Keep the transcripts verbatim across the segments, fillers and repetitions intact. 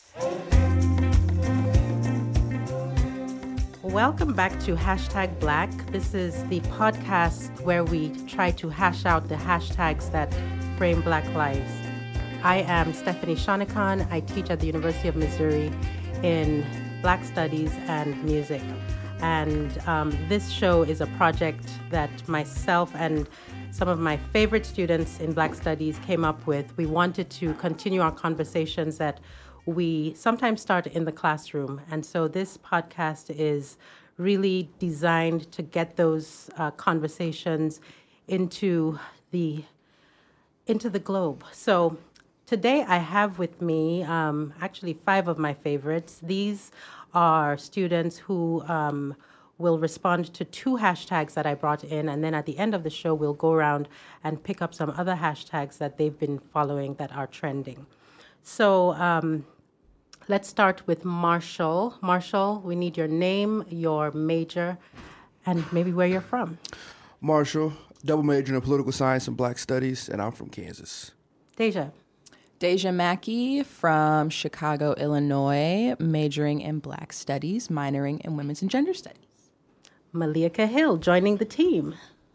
Welcome back to Hashtag Black. This is the podcast where we try to hash out the hashtags that frame Black lives. I am Stephanie Shonikan. I teach at the University of Missouri in Black Studies and Music. And um, this show is a project that myself and some of my favorite students in Black Studies came up with. We wanted to continue our conversations that we sometimes start in the classroom. And so this podcast is really designed to get those uh, conversations into the into the globe. So today I have with me um, actually five of my favorites. These are students who um, will respond to two hashtags that I brought in, and then at the end of the show, we'll go around and pick up some other hashtags that they've been following that are trending. So um, let's start with Marshall. Marshall, we need your name, your major, and maybe where you're from. Marshall, double major in political science and Black studies, and I'm from Kansas. Deja. Deja Mackey from Chicago, Illinois, majoring in Black studies, minoring in women's and gender studies. Malika Hill joining the team.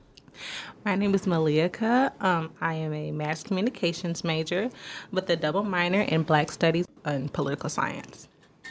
My name is Malika. Um, I am a mass communications major with a double minor in Black studies and political science.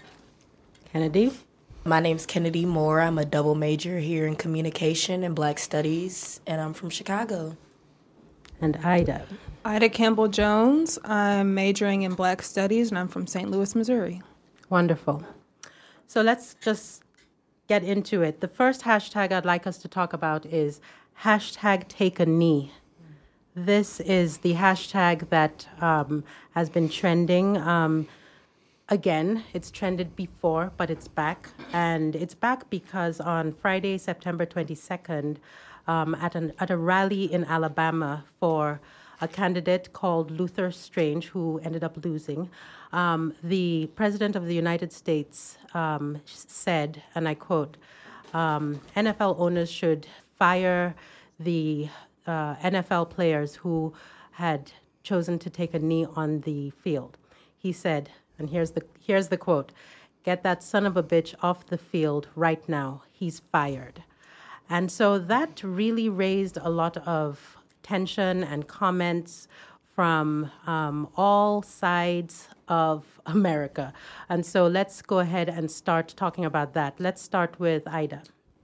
Kennedy. My name's Kennedy Moore. I'm a double major here in communication and Black studies, and I'm from Chicago. And Ida. Ida Campbell Jones. I'm majoring in Black studies, and I'm from Saint Louis, Missouri. Wonderful. So let's just get into it. The first hashtag I'd like us to talk about is hashtag take a knee. This is the hashtag that um, has been trending. Um, again, it's trended before, but it's back. And it's back because on Friday, September twenty-second, um, at, an, at a rally in Alabama for a candidate called Luther Strange, who ended up losing, um, the President of the United States um, said, and I quote, um, N F L owners should fire the uh, N F L players who had chosen to take a knee on the field. He said, and here's the here's the quote, "Get that son of a bitch off the field right now. He's fired." And so that really raised a lot of tension and comments from um, all sides of America. And so let's go ahead and start talking about that. Let's start with Ida.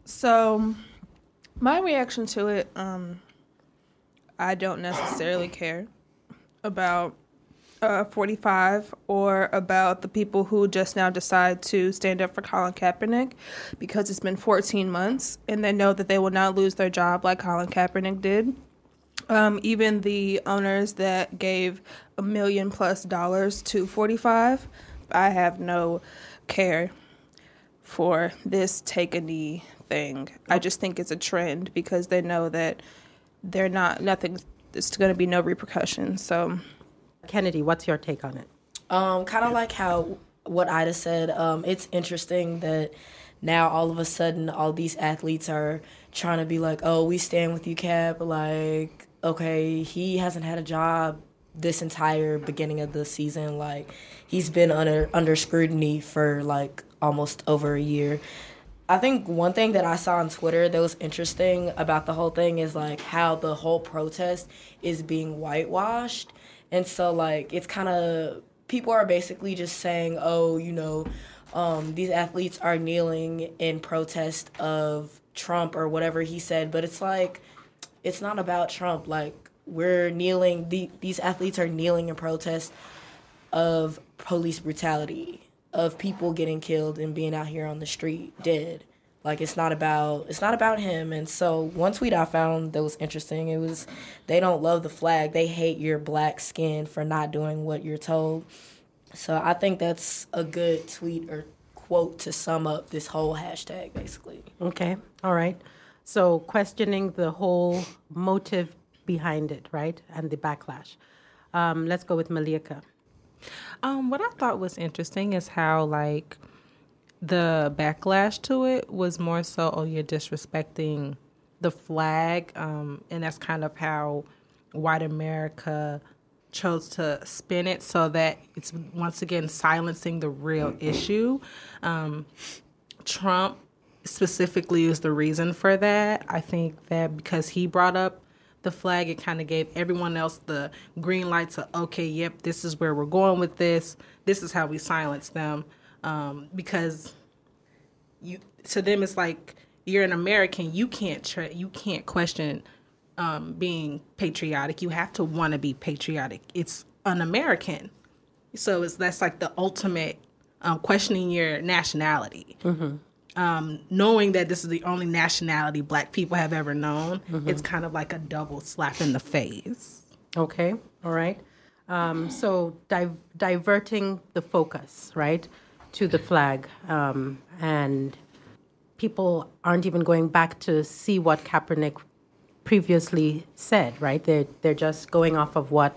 So my reaction to it, um, I don't necessarily care about uh, forty-five or about the people who just now decide to stand up for Colin Kaepernick, because it's been fourteen months and they know that they will not lose their job like Colin Kaepernick did. Um, even the owners that gave a million plus dollars to forty-five, I have no care for this take a knee thing. I just think it's a trend because they know that they're not, nothing, there's going to be no repercussions. So, Kennedy, what's your take on it? Um, kind of like how what Ida said, um, it's interesting that now all of a sudden all these athletes are trying to be like, oh, we stand with you, Cap. Like, okay, he hasn't had a job this entire beginning of the season. Like, he's been under under scrutiny for like almost over a year. I think one thing that I saw on Twitter that was interesting about the whole thing is like how the whole protest is being whitewashed. And so like it's kind of, people are basically just saying, oh, you know, um, these athletes are kneeling in protest of Trump or whatever he said. But it's like, it's not about Trump. Like, we're kneeling, the, these athletes are kneeling in protest of police brutality, of people getting killed and being out here on the street dead. Like, it's not about it's not about him. And so one tweet I found that was interesting, it was, they don't love the flag. They hate your black skin for not doing what you're told. So I think that's a good tweet or quote to sum up this whole hashtag, basically. Okay, all right. So questioning the whole motive behind it, right, and the backlash. Um, let's go with Malika. Um, what I thought was interesting is how, like, the backlash to it was more so, oh, you're disrespecting the flag, um, and that's kind of how white America chose to spin it so that it's once again silencing the real issue. Um, Trump specifically is the reason for that. I think that because he brought up the flag, it kind of gave everyone else the green light to, okay, yep, this is where we're going with this. This is how we silence them. Um, because you, to them, it's like, you're an American, you can't tra- you can't question um, being patriotic. You have to want to be patriotic. It's un-American. So it's that's like the ultimate um, questioning your nationality. Mm-hmm. Um, knowing that this is the only nationality Black people have ever known, mm-hmm. it's kind of like a double slap in the face. Okay, all right. Um, so di- diverting the focus, right, to the flag, um, and people aren't even going back to see what Kaepernick previously said, right? They're, they're just going off of what,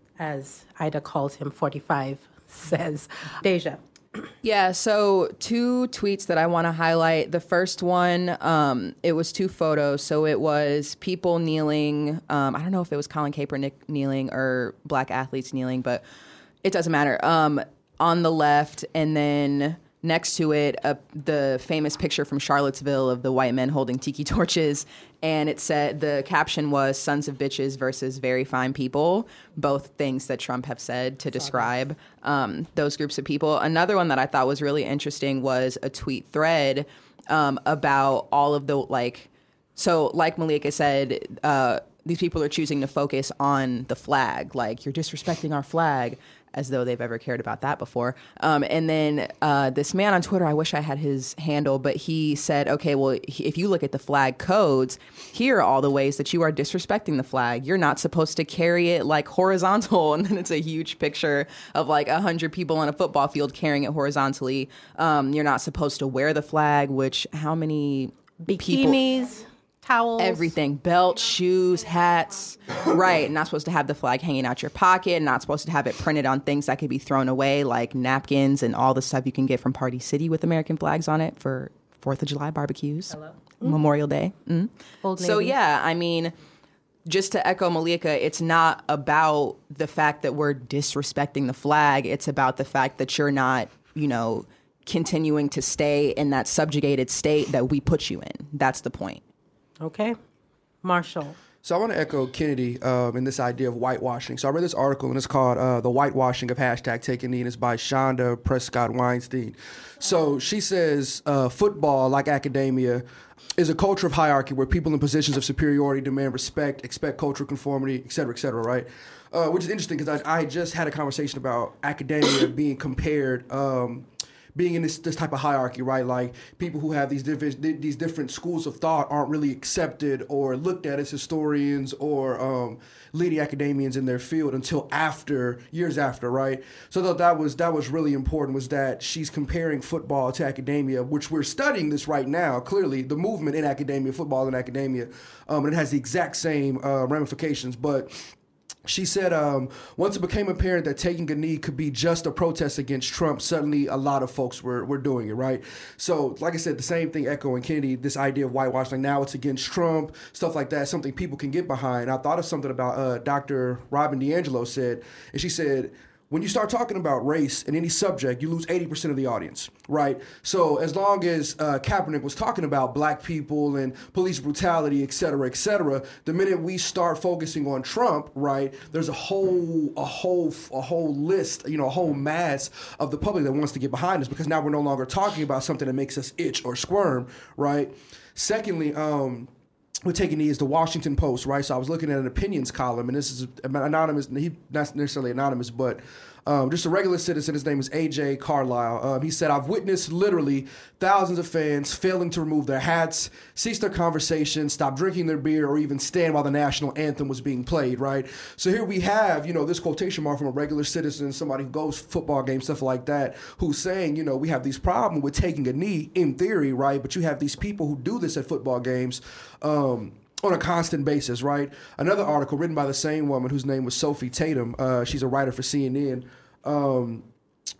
as Ida calls him, forty-five says. Deja. Yeah, so two tweets that I want to highlight. The first one, um, it was two photos. So it was people kneeling. Um, I don't know if it was Colin Kaepernick kneeling or Black athletes kneeling, but it doesn't matter. Um, on the left, and then next to it, uh, the famous picture from Charlottesville of the white men holding tiki torches. And it said, the caption was sons of bitches versus very fine people, both things that Trump have said to describe um, those groups of people. Another one that I thought was really interesting was a tweet thread um, about all of the, like, so like Malika said, uh, these people are choosing to focus on the flag, like, you're disrespecting our flag, as though they've ever cared about that before. Um, and then uh, this man on Twitter, I wish I had his handle, but he said, okay, well, if you look at the flag codes, here are all the ways that you are disrespecting the flag. You're not supposed to carry it like horizontal. And then it's a huge picture of like a hundred people on a football field carrying it horizontally. Um, you're not supposed to wear the flag, which how many bikinis, people, towels, everything, belts, shoes, hats, right? Not supposed to have the flag hanging out your pocket, not supposed to have it printed on things that could be thrown away, like napkins and all the stuff you can get from Party City with American flags on it for fourth of July barbecues, Hello. Memorial Day. Mm. Old So Navy. yeah, I mean, just to echo Malika, it's not about the fact that we're disrespecting the flag. It's about the fact that you're not, you know, continuing to stay in that subjugated state that we put you in. That's the point. Okay. Marshall. So I want to echo Kennedy um, in this idea of whitewashing. So I read this article, and it's called uh, The Whitewashing of Hashtag Take a Knee, and it's by Shonda Prescott Weinstein. So she says uh, football, like academia, is a culture of hierarchy where people in positions of superiority demand respect, expect cultural conformity, et cetera, et cetera, right? Uh, which is interesting because I, I just had a conversation about academia being compared um, being in this, this type of hierarchy, right? Like people who have these different these different schools of thought aren't really accepted or looked at as historians or um, leading academians in their field until after, years after, right? So I thought that was that was really important, was that she's comparing football to academia, which we're studying this right now, clearly, the movement in academia, football in academia, um, and it has the exact same uh, ramifications, but she said, um, once it became apparent that taking a knee could be just a protest against Trump, suddenly a lot of folks were, were doing it, right? So, like I said, the same thing echoing Kennedy, this idea of whitewashing, now it's against Trump, stuff like that, something people can get behind. I thought of something about uh, Doctor Robin DiAngelo said, and she said, when you start talking about race in any subject, you lose eighty percent of the audience, right? So as long as uh, Kaepernick was talking about black people and police brutality, et cetera, et cetera, the minute we start focusing on Trump, right, there's a whole, a whole, a whole list, you know, a whole mass of the public that wants to get behind us because now we're no longer talking about something that makes us itch or squirm, right? Secondly, um, we're taking these, the Washington Post, right? So I was looking at an opinions column, and this is anonymous, he not necessarily anonymous, but um, just a regular citizen. His name is A J Carlisle. Um, he said, I've witnessed literally thousands of fans failing to remove their hats, cease their conversation, stop drinking their beer, or even stand while the national anthem was being played, right? So here we have, you know, this quotation mark from a regular citizen, somebody who goes to football games, stuff like that, who's saying, you know, we have these problems with taking a knee in theory, right? But you have these people who do this at football games, um, on a constant basis, right? Another article written by the same woman whose name was Sophie Tatum. Uh, she's a writer for C N N. Um,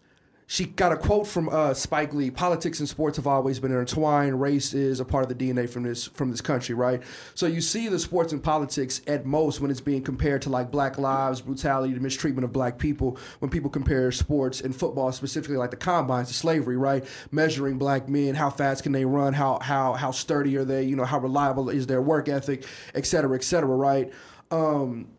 she got a quote from uh, Spike Lee. Politics and sports have always been intertwined. Race is a part of the D N A from this from this country, right? So you see the sports and politics at most when it's being compared to like Black lives, brutality, the mistreatment of Black people. When people compare sports and football, specifically like the combines to slavery, right? Measuring Black men, how fast can they run, how how how sturdy are they, you know, how reliable is their work ethic, et cetera, et cetera, right? Um,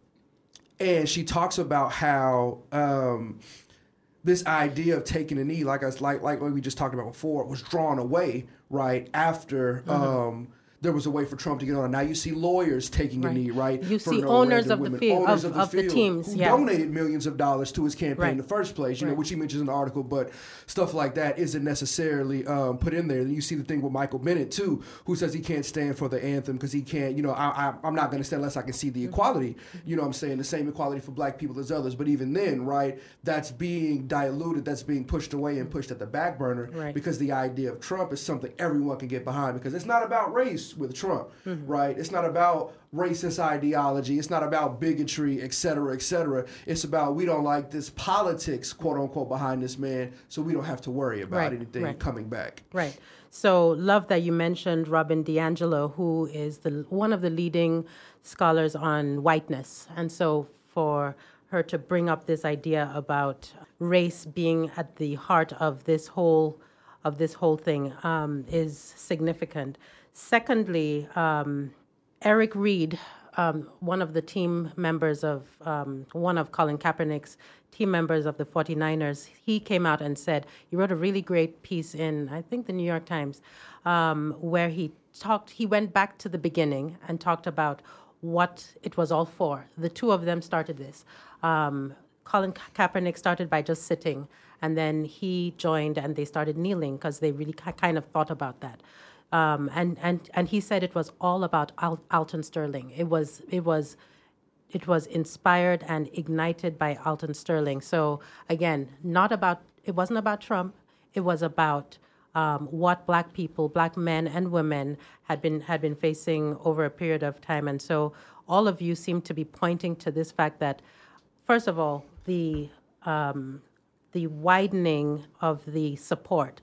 and she talks about how. Um, This idea of taking a knee, like us, like like what we just talked about before, was drawn away right after Mm-hmm. um, there was a way for Trump to get on. Now you see lawyers taking Right. a knee, right? You for see no owners random of the women, field- owners of- of the, of the field teams, who yeah. donated millions of dollars to his campaign Right. in the first place. You know, Right. which he mentions in the article, but stuff like that isn't necessarily um, put in there. And you see the thing with Michael Bennett too, who says he can't stand for the anthem because he can't. You know, I, I, I'm not going to stand unless I can see the equality. You know, what I'm saying the same equality for Black people as others. But even then, right, that's being diluted. That's being pushed away and pushed at the back burner Right. because the idea of Trump is something everyone can get behind because it's not about race with Trump, right? It's not about racist ideology. It's not about bigotry, et cetera, et cetera. It's about we don't like this politics, quote unquote, behind this man, so we don't have to worry about Right, anything right. coming back. Right. So love that you mentioned Robin DiAngelo, who is the one of the leading scholars on whiteness. And so for her to bring up this idea about race being at the heart of this whole of this whole thing um, is significant. Secondly, um, Eric Reed, um, one of the team members of, um, one of Colin Kaepernick's team members of the forty-niners, he came out and said, he wrote a really great piece in, I think, the New York Times, um, where he talked, he went back to the beginning and talked about what it was all for. The two of them started this. Um, Colin Ka- Kaepernick started by just sitting, and then he joined and they started kneeling because they really ki- kind of thought about that. Um, and, and, and he said it was all about Al- Alton Sterling. It was, it was, it was inspired and ignited by Alton Sterling. So again, not about, it wasn't about Trump. It was about um, what Black people, Black men and women had been, had been facing over a period of time. And so all of you seem to be pointing to this fact that, first of all, the, um, the widening of the support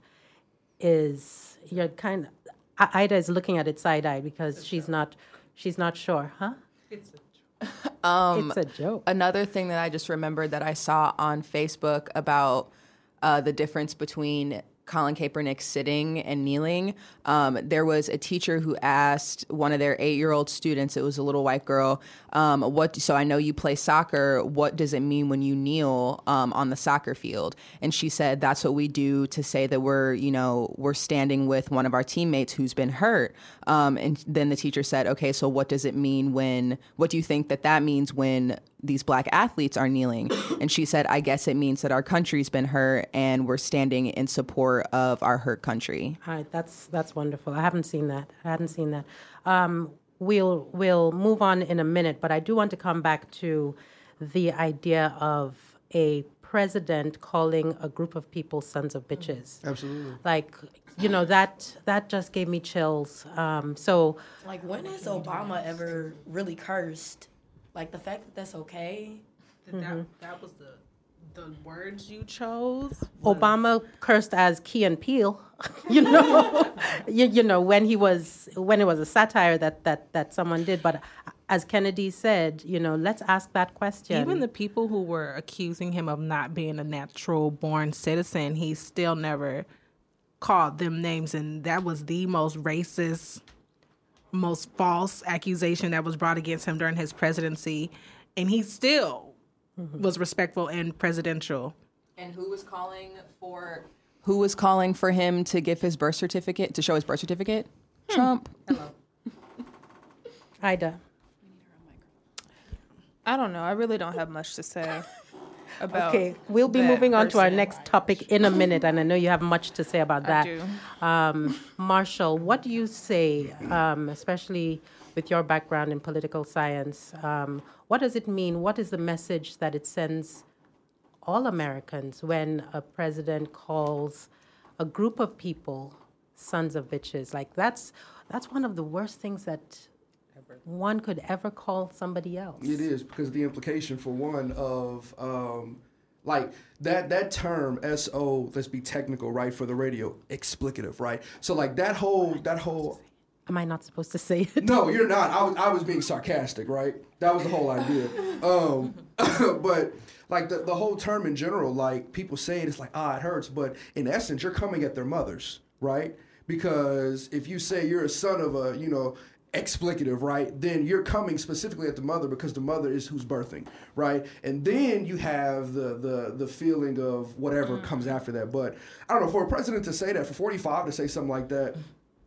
is, you're kind of, I- Ida is looking at it side-eyed because she's not, she's not sure, huh? It's a Um, It's a joke. Another thing that I just remembered that I saw on Facebook about uh, the difference between Colin Kaepernick sitting and kneeling. Um, there was a teacher who asked one of their eight-year-old students, it was a little white girl, um, what, so I know you play soccer, what does it mean when you kneel um, on the soccer field? And she said, that's what we do to say that we're, you know, we're standing with one of our teammates who's been hurt. Um, and then the teacher said, okay, so what does it mean when, what do you think that that means when these Black athletes are kneeling? And she said, I guess it means that our country's been hurt and we're standing in support of our hurt country. All right, that's that's wonderful. I haven't seen that. I hadn't seen that. Um, we'll we'll move on in a minute, but I do want to come back to the idea of a president calling a group of people sons of bitches. Absolutely. Like, you know, that that just gave me chills. Um, so Like, when has Obama ever really cursed? Like, the fact that that's okay. that, that was the the words you chose. Obama cursed as Key and Peele, you know, you, you know when he was when it was a satire that that that someone did. But as Kennedy said, you know, let's ask that question. Even the people who were accusing him of not being a natural born citizen, he still never called them names, and that was the most racist, most false accusation that was brought against him during his presidency, and he still mm-hmm. was respectful and presidential. And who was calling for who was calling for him to give his birth certificate, to show his birth certificate? Hmm. Trump. Hello. Ida. I don't know. I really don't have much to say about. Okay, we'll be that moving on to our person. next topic in a minute, and I know you have much to say about that. I do. Um, Marshall, what do you say, um, especially with your background in political science? Um, what does it mean? What is the message that it sends all Americans when a president calls a group of people sons of bitches? Like, that's that's one of the worst things that one could ever call somebody else. It is, because the implication, for one, of um, Like that that term S O, let's be technical, right, for the radio, explicative, right? So like that whole that whole Am I not supposed to say it? No, you're not. I was I was being sarcastic, right? That was the whole idea. Um but like the, the whole term in general, like people say it, it's like, ah, it hurts, but in essence you're coming at their mothers, right? Because if you say you're a son of a, you know, explicative, right, then you're coming specifically at the mother because the mother is who's birthing, right? And then you have the the the feeling of whatever comes after that. But I don't know, for a president to say that, for forty-five to say something like that,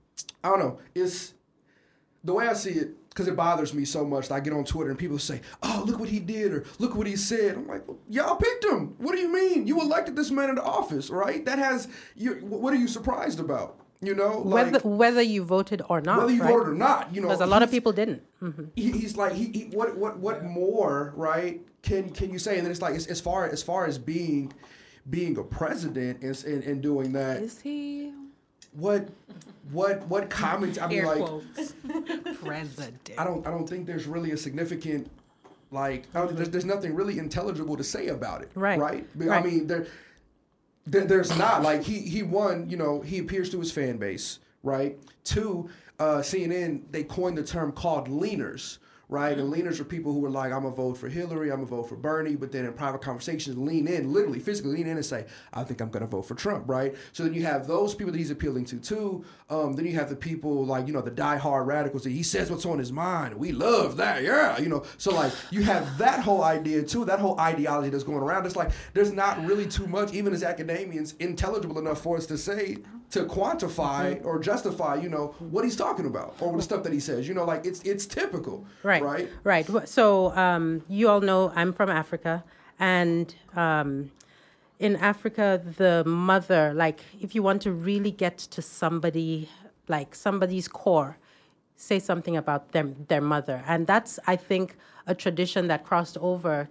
I don't know. It's the way I see it, because it bothers me so much that I get on Twitter and people say, oh, look what he did, or look what he said. I'm like, well, y'all picked him. What do you mean? You elected this man into office, right? That has you. What are you surprised about? You know, like, whether whether you voted or not, whether you right? voted or not, you know, because a lot of people didn't. Mm-hmm. He, he's like, he, he what what what more, right? Can can you say? And then it's like, as, as far as far as being being a president and, and, and doing that, Is he? what what what comments? I mean, Air like, quotes. President. I don't I don't think there's really a significant, like, I don't, there's there's nothing really intelligible to say about it, Right. Right? I Right. mean, there. There, there's not, like, he he won, you know, he appears to his fan base, right? Two, uh, C N N, they coined the term called leaners, right? And leaners are people who are like, I'm gonna vote for Hillary, I'm gonna vote for Bernie, but then in private conversations lean in, literally, physically lean in and say, I think I'm gonna vote for Trump, right? So then you have those people that he's appealing to too. Um, then you have the people like, you know, the diehard radicals that he says what's on his mind. We love that, yeah, you know. So like you have that whole idea too, that whole ideology that's going around. It's like there's not really too much, even as academians, intelligible enough for us to say, to quantify or justify, you know, what he's talking about or the stuff that he says. You know, like it's it's typical. Right. Right. Right. So um, you all know I'm from Africa, and um, in Africa, the mother, like, if you want to really get to somebody, like somebody's core, say something about them, their mother, and that's, I think, a tradition that crossed over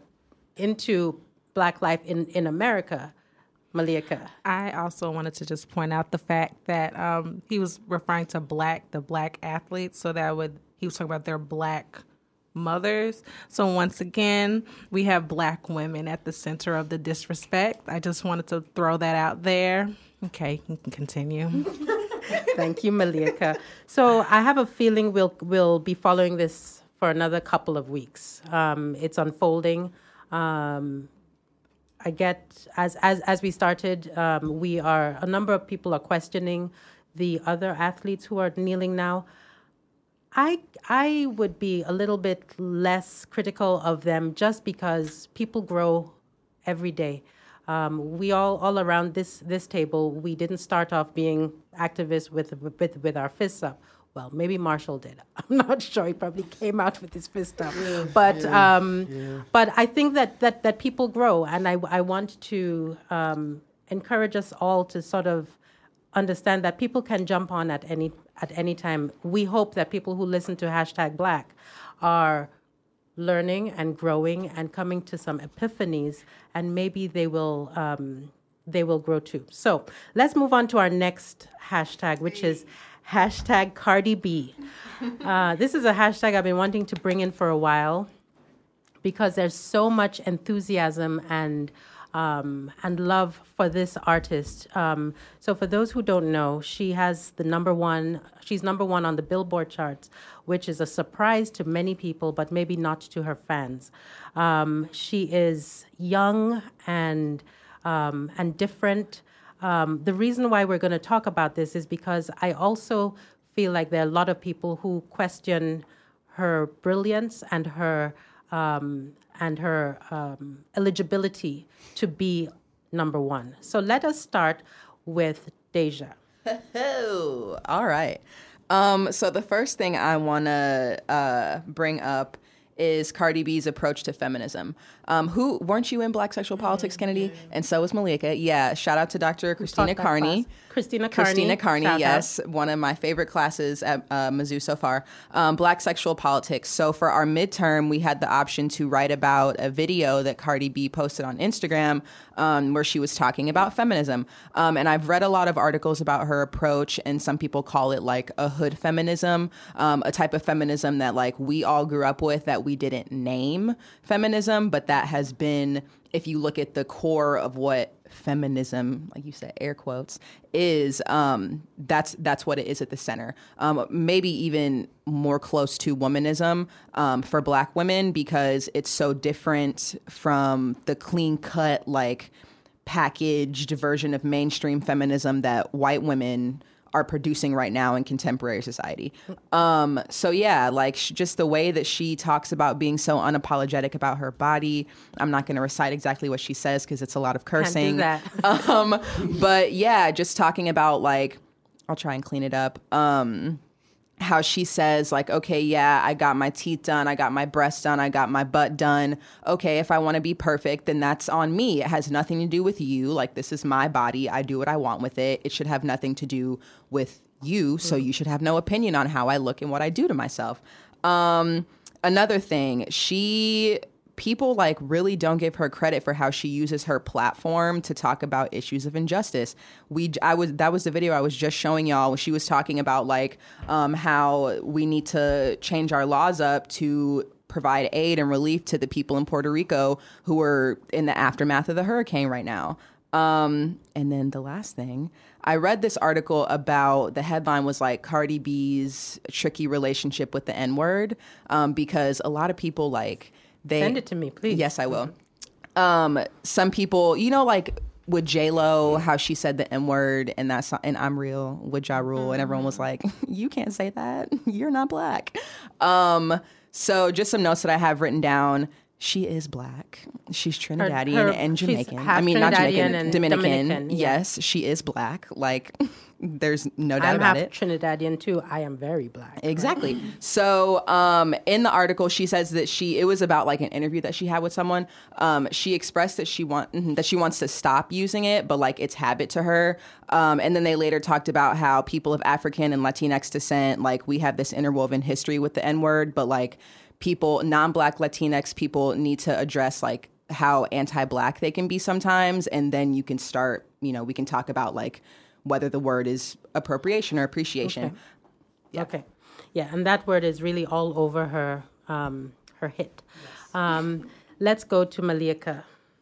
into Black life in in America. Malika. I also wanted to just point out the fact that um, he was referring to black, the black athletes, so that would he was talking about their black mothers. So once again, we have black women at the center of the disrespect. I just wanted to throw that out there. Okay, you can continue. Thank you, Malika. So I have a feeling we'll we'll be following this for another couple of weeks. Um, it's unfolding. Um, I get as as as we started, um, we are a number of people are questioning the other athletes who are kneeling now. I I would be a little bit less critical of them just because people grow every day. Um, we all all around this this table, we didn't start off being activists with with with our fists up. Well, maybe Marshall did. I'm not sure. He probably came out with his fist up. Yeah, but yeah, um, yeah. but I think that, that, that people grow, and I, I want to um, encourage us all to sort of understand that people can jump on at any at any time. We hope that people who listen to hashtag Black are learning and growing and coming to some epiphanies, and maybe they will um, they will grow too. So let's move on to our next hashtag, which is hashtag Cardi B. Uh, this is a hashtag I've been wanting to bring in for a while because there's so much enthusiasm and um, and love for this artist. Um, so for those who don't know, she has the number one, she's number one on the Billboard charts, which is a surprise to many people, but maybe not to her fans. Um, she is young and um, and different. Um, the reason why we're going to talk about this is because I also feel like there are a lot of people who question her brilliance and her um, and her um, eligibility to be number one. So let us start with Deja. Oh, all right. Um, so the first thing I want to uh, bring up is Cardi B's approach to feminism. Um, who weren't you in Black Sexual Politics, Kennedy? And so was Malika. Yeah. Shout out to Doctor Christina Carney. Christina Carney. Christina Carney. Shout yes, out. One of my favorite classes at uh, Mizzou so far. Um, Black Sexual Politics. So for our midterm, we had the option to write about a video that Cardi B posted on Instagram um, where she was talking about feminism. Um, and I've read a lot of articles about her approach, and some people call it like a hood feminism, um, a type of feminism that like we all grew up with, that we didn't name feminism, but that has been, if you look at the core of what feminism, like you said, air quotes, is, um, that's that's what it is at the center. Um, maybe even more close to womanism um, for Black women, because it's so different from the clean cut, like packaged version of mainstream feminism that white women are producing right now in contemporary society. Um, so yeah, like sh- just the way that she talks about being so unapologetic about her body. I'm not going to recite exactly what she says because it's a lot of cursing. Can't do that. um, but yeah, just talking about like, I'll try and clean it up. Um, how she says like, okay, yeah, I got my teeth done. I got my breasts done. I got my butt done. Okay, if I want to be perfect, then that's on me. It has nothing to do with you. Like, this is my body. I do what I want with it. It should have nothing to do with you. So you should have no opinion on how I look and what I do to myself. Um, another thing, she... people like really don't give her credit for how she uses her platform to talk about issues of injustice. We, I was, that was the video I was just showing y'all. She was talking about like um, how we need to change our laws up to provide aid and relief to the people in Puerto Rico who are in the aftermath of the hurricane right now. Um, and then the last thing, I read this article about, the headline was like Cardi B's tricky relationship with the N-word, um, because a lot of people like, They, Send it to me, please. Yes, I will. Um, some people, you know, like with J-Lo, how she said the N-word and that's and I'm Real with Ja Rule, and everyone was like, you can't say that. You're not Black. Um, so just some notes that I have written down. She is Black. She's Trinidadian her- and she's Jamaican. half I mean, not Trinidadian Jamaican, and Dominican. Dominican, yeah. Yes, she is Black. Like, there's no doubt I'm about half it. Trinidadian too. I am very Black. Exactly. So um, in the article, she says that she, it was about like an interview that she had with someone. Um, she expressed that she want mhm, that she wants to stop using it, but like it's habit to her. Um, and then they later talked about how people of African and Latinx descent, like we have this interwoven history with the N-word, but like people, non-Black Latinx people need to address like how anti-Black they can be sometimes. And then you can start, you know, we can talk about like whether the word is appropriation or appreciation. Okay. Yeah. Okay. Yeah, and that word is really all over her um, her hit. Yes. Um, let's go to Malika.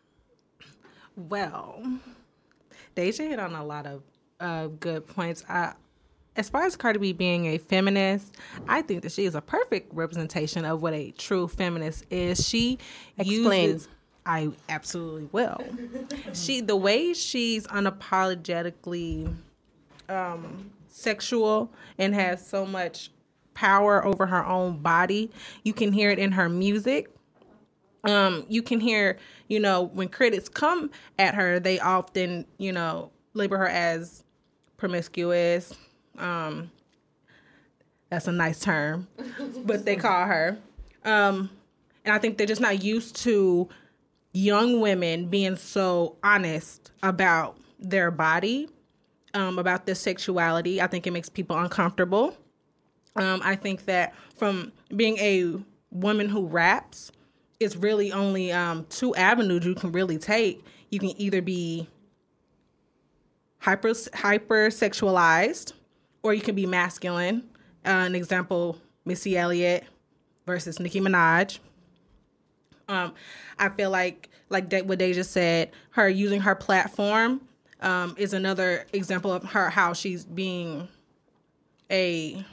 Well, Deja hit on a lot of uh, good points. I, as far as Cardi B being a feminist, I think that she is a perfect representation of what a true feminist is. She Explain. uses... I absolutely will. She, the way she's unapologetically um, sexual and has so much power over her own body, you can hear it in her music. Um, you can hear, you know, when critics come at her, they often, you know, label her as promiscuous. Um, that's a nice term, but they call her. Um, and I think they're just not used to young women being so honest about their body, um, about their sexuality. I think it makes people uncomfortable. Um, I think that from being a woman who raps, it's really only um, two avenues you can really take. You can either be hyper hypersexualized, or you can be masculine. Uh, an example, Missy Elliott versus Nicki Minaj. Um, I feel like, like De- what Deja said, her using her platform um, is another example of her, how she's being a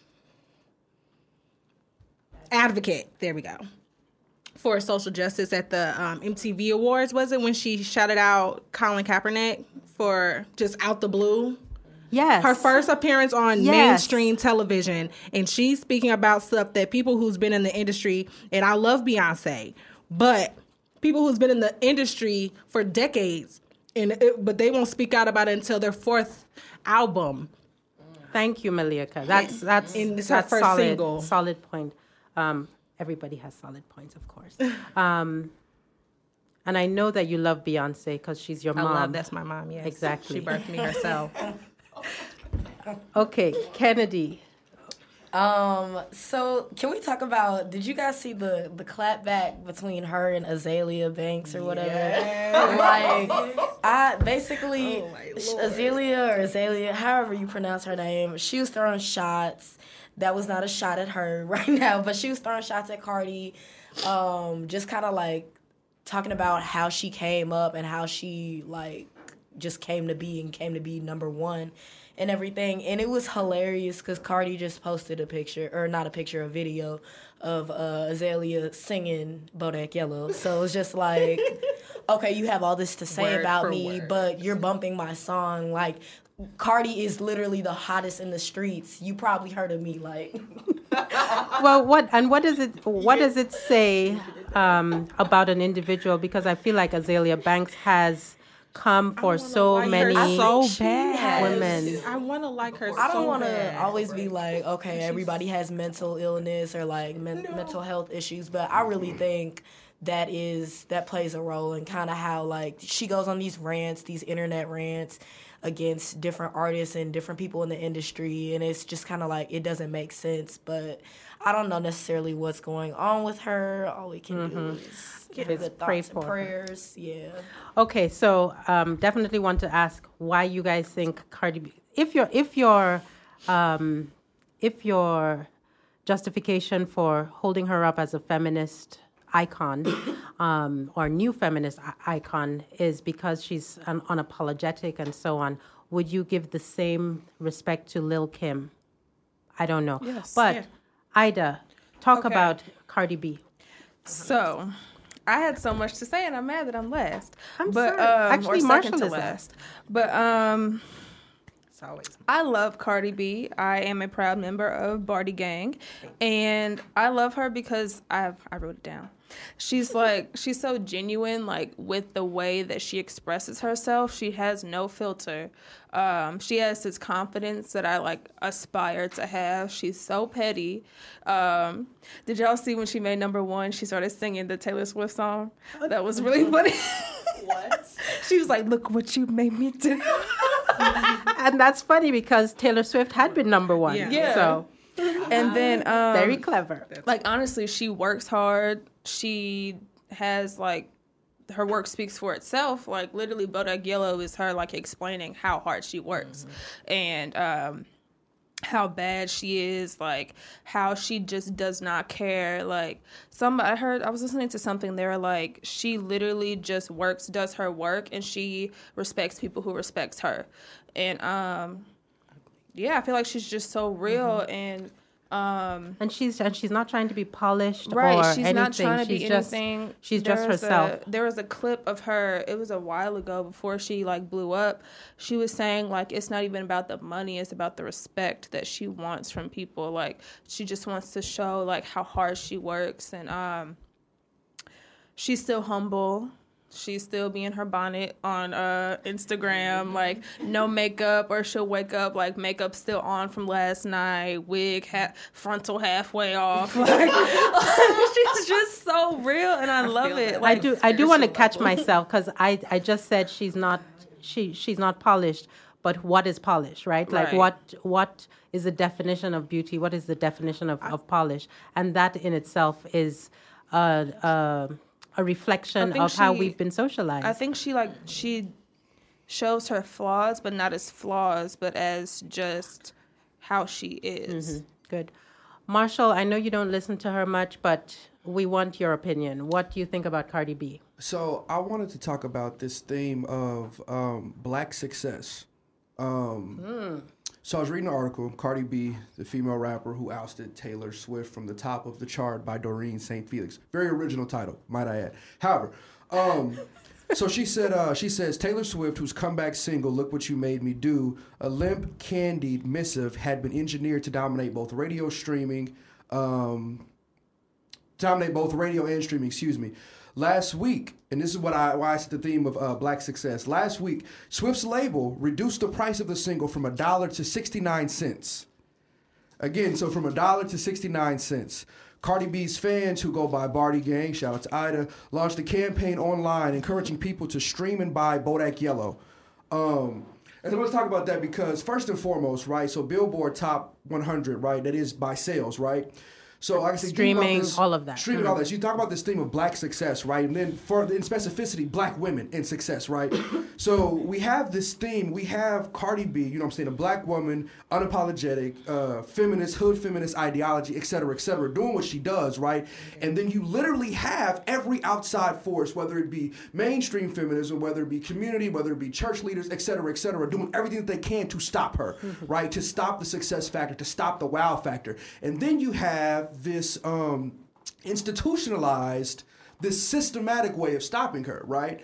advocate. There we go. For social justice at the um, M T V Awards, was it when she shouted out Colin Kaepernick for just out the blue? Yes. Her first appearance on Yes. mainstream television, and she's speaking about stuff that people who's been in the industry, and I love Beyonce, but people who's been in the industry for decades, and it, but they won't speak out about it until their fourth album. Thank you, Malika. That's that's And it's her that's first solid, single. solid point. Um, everybody has solid points, of course. Um, and I know that you love Beyonce because she's your I mom. love that's my mom. Yes, Exactly. She birthed me herself. Okay, Kennedy. Um, so can we talk about, did you guys see the, the clap back between her and Azalea Banks or whatever? Like, I basically, Oh my Azalea or Azalea, however you pronounce her name, she was throwing shots that was not a shot at her right now, but she was throwing shots at Cardi, um, just kind of like talking about how she came up and how she like just came to be and came to be number one and everything. And it was hilarious because Cardi just posted a picture, or not a picture, a video of uh, Azalea singing Bodak Yellow. So it's just like, okay, you have all this to say Word about for me, word. but you're bumping my song. Like, Cardi is literally the hottest in the streets. You probably heard of me, like. Well, what and what does it what does it say um, about an individual? Because I feel like Azalea Banks has come for so like her many so She bad. has- women. I want to like her. I don't so want to bad. always be like, okay, everybody has mental illness or like men- mental health issues, but I really think that is that plays a role in kind of how like she goes on these rants, these internet rants against different artists and different people in the industry, and it's just kind of like it doesn't make sense. But I don't know necessarily what's going on with her. All we can do is give Is good pray thoughts and for her. prayers. Yeah. Okay, so um, definitely want to ask why you guys think Cardi B. If your if your um, if your justification for holding her up as a feminist icon um, or new feminist I- icon is because she's un- unapologetic and so on, would you give the same respect to Lil Kim? I don't know. Yes. But Yeah. Ida, talk Okay. about Cardi B. So, I had so much to say, and I'm mad that I'm last. I'm but, sorry. Um, Actually, or second Marshall to is last. But um, It's always. I love Cardi B. I am a proud member of Barty Gang, and I love her because I I wrote it down. She's like she's so genuine, like with the way that she expresses herself. She has no filter. Um, she has this confidence that I like aspire to have. She's so petty. Um, did y'all see when she made number one? She started singing the Taylor Swift song. That was really funny. What? She was like, "Look what you made me do." And that's funny because Taylor Swift had been number one. Yeah. Yeah. So And then um, very clever. like honestly, she works hard. She has like her work speaks for itself. Like literally, Bodak Yellow is her like explaining how hard she works, Mm-hmm. and um, how bad she is. Like how she just does not care. Like some I heard I was listening to something. They were like she literally just works, does her work, and she respects people who respects her. And um, yeah, I feel like she's just so real Mm-hmm. and. Um, And she's and she's not trying to be polished Right, or she's anything. not trying to she's be just, anything. She's There just was herself. A, there was a clip of her. It was a while ago before she like blew up. She was saying like it's not even about the money. It's about the respect that she wants from people. Like she just wants to show like how hard she works, and um, she's still humble. She's still being her bonnet on uh, Instagram, like no makeup, or she'll wake up like makeup still on from last night, wig ha- frontal halfway off. Like she's just so real, and I, love it. I Like do I do want to catch myself because I, I just said she's not she she's not polished, but what is polish, right? Like Right. what what is the definition of beauty? What is the definition of, of polish? And that in itself is uh, uh, a reflection I think of how she- we've been socialized. I think she like she shows her flaws, but not as flaws, but as just how she is. Good. Marshall, I know you don't listen to her much, but we want your opinion. What do you think about Cardi B? So I wanted to talk about this theme of um, black success. Um, So I was reading an article, Cardi B, the female rapper who ousted Taylor Swift from the top of the chart by Doreen Saint Felix. Very original title, might I add. However, um, so she said, uh, she says, Taylor Swift, whose comeback single, Look What You Made Me Do, a limp, candied missive, had been engineered to dominate both radio streaming, um, dominate both radio and streaming, excuse me. Last week, and this is what I why I said the theme of uh, black success. Last week, Swift's label reduced the price of the single from a dollar to sixty-nine cents. Again, so from a dollar to sixty-nine cents. Cardi B's fans, who go by Barty Gang, shout out to Ida, launched a campaign online encouraging people to stream and buy Bodak Yellow. Um, and I want to talk about that because first and foremost, right, so Billboard Top one hundred, right, that is by sales, right? So like I said, Streaming, this, all of that. Streaming, Mm. all that. So you talk about this theme of black success, right? And then for in specificity, black women in success, right? So we have this theme. We have Cardi B, you know what I'm saying, a black woman, unapologetic, uh, feminist, hood feminist ideology, et cetera, et cetera, doing what she does, right? And then you literally have every outside force, whether it be mainstream feminism, whether it be community, whether it be church leaders, et cetera, et cetera, doing everything that they can to stop her, right? To stop the success factor, to stop the wow factor. And then you have this um, institutionalized, this systematic way of stopping her, right?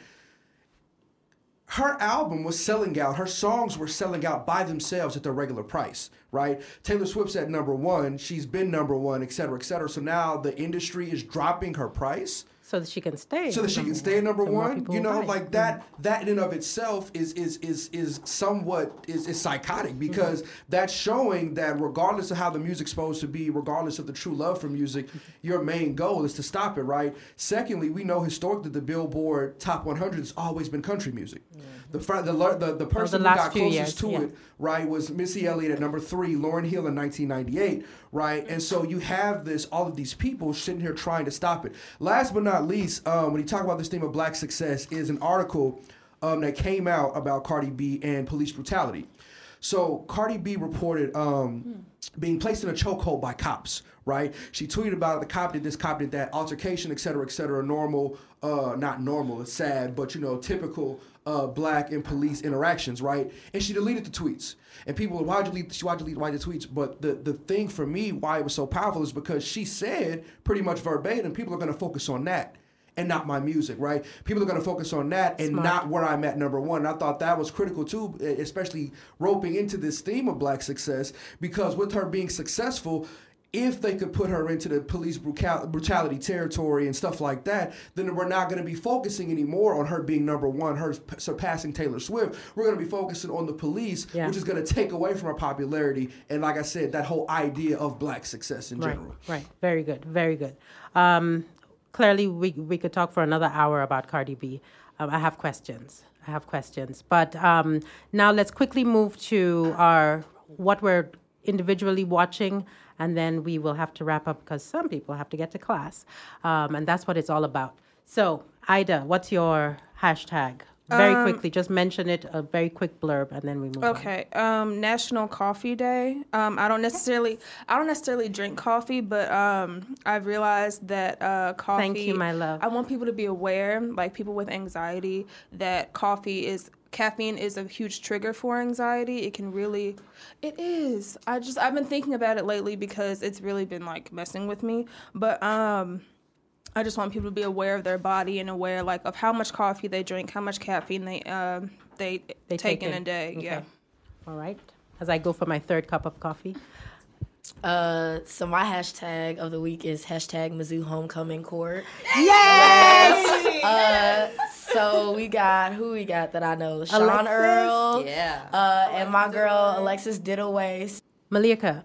Her album was selling out, her songs were selling out by themselves at their regular price, right? Taylor Swift's at number one, she's been number one, et cetera, et cetera. So now the industry is dropping her price. So that she can stay. So that she can stay at number So more one, people you will know, buy. like that. That in and of itself is is is is somewhat is, is psychotic because mm-hmm. that's showing that regardless of how the music's supposed to be, regardless of the true love for music, your main goal is to stop it, right? Secondly, we know historically the Billboard Top one hundred has always been country music. Mm-hmm. The, fr- the the the person the who got few closest years, to yeah. it, right, was Missy Elliott at number three, Lauryn Hill in nineteen ninety-eight, right? And so you have this, all of these people sitting here trying to stop it. Last but not least, um, when you talk about this theme of black success, is an article um, that came out about Cardi B and police brutality. So Cardi B reported um, hmm. being placed in a chokehold by cops, right? She tweeted about it, the cop did this, cop did that, altercation, et cetera, et cetera, normal, uh, not normal, it's sad, but, you know, typical uh, black and police interactions, right? And she deleted the tweets. And people were, why'd you delete, why'd you delete, why'd you delete the tweets? But the, the thing for me, why it was so powerful is because she said pretty much verbatim, people are going to focus on that and not my music, right? People are going to focus on that and Smart. not where I'm at number one. And I thought that was critical too, especially roping into this theme of black success, because with her being successful, if they could put her into the police brutal- brutality territory and stuff like that, then we're not going to be focusing anymore on her being number one, her p- surpassing Taylor Swift. We're going to be focusing on the police, yeah. which is going to take away from her popularity. And like I said, that whole idea of black success in right, general. Right, very good, very good. Um, clearly, we, we could talk for another hour about Cardi B. Um, I have questions. I have questions. But um, now let's quickly move to our what we're individually watching, and then we will have to wrap up because some people have to get to class. Um, and that's what it's all about. So, Ida, what's your hashtag? Very Um, quickly, just mention it, a very quick blurb, and then we move on. Okay. Um, National Coffee Day. Um, I don't necessarily, I don't necessarily drink coffee, but um, I've realized that uh, coffee. Thank you, my love. I want people to be aware, like people with anxiety, that coffee is caffeine is a huge trigger for anxiety. It can really, it is. I just I've been thinking about it lately because it's really been like messing with me. But um. I just want people to be aware of their body and aware, like, of how much coffee they drink, how much caffeine they um, they, They take, take in in. a day. Okay. Yeah. All right. As I go for my third cup of coffee. Uh, so my hashtag of the week is hashtag Mizzou Homecoming Court. Yes! Uh, so we got, who we got that I know? Sean Alexis? Earl. Yeah. Uh, and my girl, Alexis Diddaway. Malika.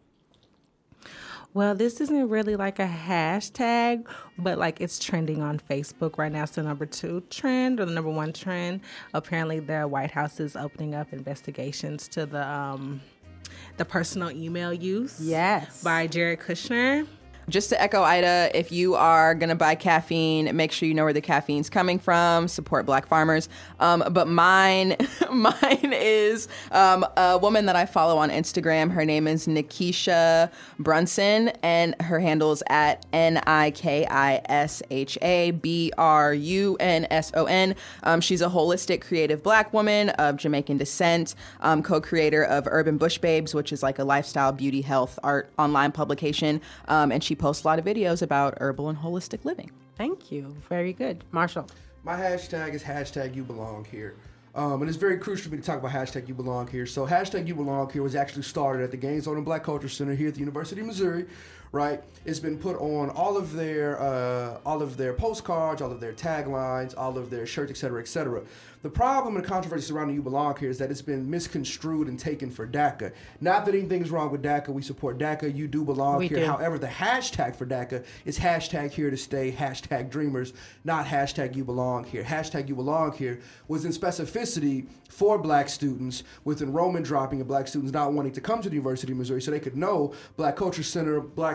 Well, this isn't really like a hashtag, but like it's trending on Facebook right now. It's the number two trend or the number one trend. Apparently, the White House is opening up investigations to the um, the personal email use Yes. by Jared Kushner. Just to echo Ida, if you are going to buy caffeine, make sure you know where the caffeine's coming from. Support black farmers. Um, but mine, mine is um, a woman that I follow on Instagram. Her name is Nikisha Brunson, and her handle is at N I K I S H A B R U N S O N. Um, she's a holistic, creative black woman of Jamaican descent, um, co-creator of Urban Bush Babes, which is like a lifestyle, beauty, health, art online publication. Um, and she She posts a lot of videos about herbal and holistic living. Thank you. Very good. Marshall. My hashtag is hashtag you belong here. Um, and it's very crucial for me to talk about hashtag you belong here. So hashtag you belong here was actually started at the Gaines Zone and Black Culture Center here at the University of Missouri, right? It's been put on all of their uh, all of their postcards, all of their taglines, all of their shirts, et cetera, et cetera. The problem and the controversy surrounding You Belong Here is that it's been misconstrued and taken for DACA. Not that anything's wrong with DACA. We support DACA. You do belong We here. do. However, the hashtag for DACA is hashtag here to stay, hashtag dreamers, not hashtag you belong here. Hashtag you belong here was in specificity for black students, with enrollment dropping and black students not wanting to come to the University of Missouri so they could know Black Culture Center, Black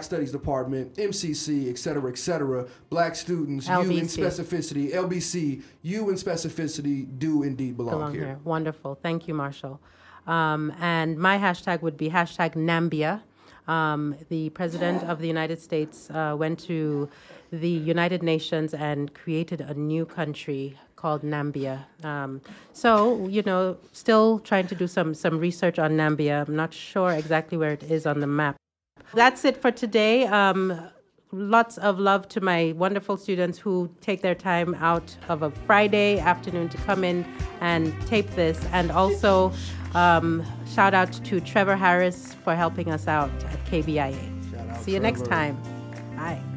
Studies Department, M C C, et cetera, et cetera. Black students, L B C. you in specificity, L B C, you in specificity do indeed belong, belong here. here. Wonderful. Thank you, Marshall. Um, and my hashtag would be hashtag Nambia. Um, the President of the United States uh, went to the United Nations and created a new country called Nambia. Um, so, you know, still trying to do some, some research on Nambia. I'm not sure exactly where it is on the map. That's it for today. Um, lots of love to my wonderful students who take their time out of a Friday afternoon to come in and tape this. And also, um, shout out to Trevor Harris for helping us out at K B I A. Shout out See you next Trevor. time. Bye.